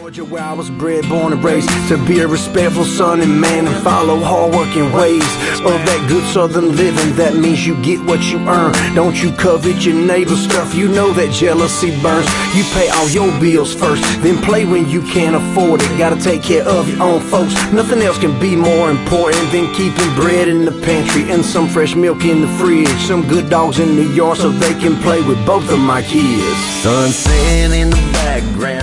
Georgia, where I was bred, born and raised to be a respectful son and man and follow hard-working ways of that good southern living. That means you get what you earn. Don't you covet your neighbor's stuff. You know that jealousy burns. You pay all your bills first, then play when you can't afford it. Gotta take care of your own folks. Nothing else can be more important than keeping bread in the pantry and some fresh milk in the fridge. Some good dogs in the yard so they can play with both of my kids. Sunset in the background,